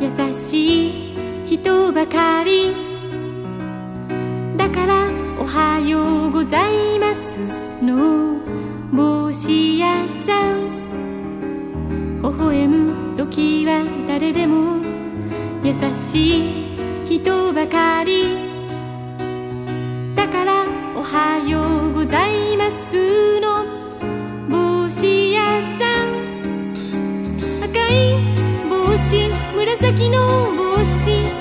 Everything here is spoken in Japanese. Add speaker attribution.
Speaker 1: 優しい人ばかりだから、おはようございますの帽子屋さん。微笑む時は誰でも優しい人ばかりだから、おはようございますの帽子屋さん。赤い帽子、紫の帽子、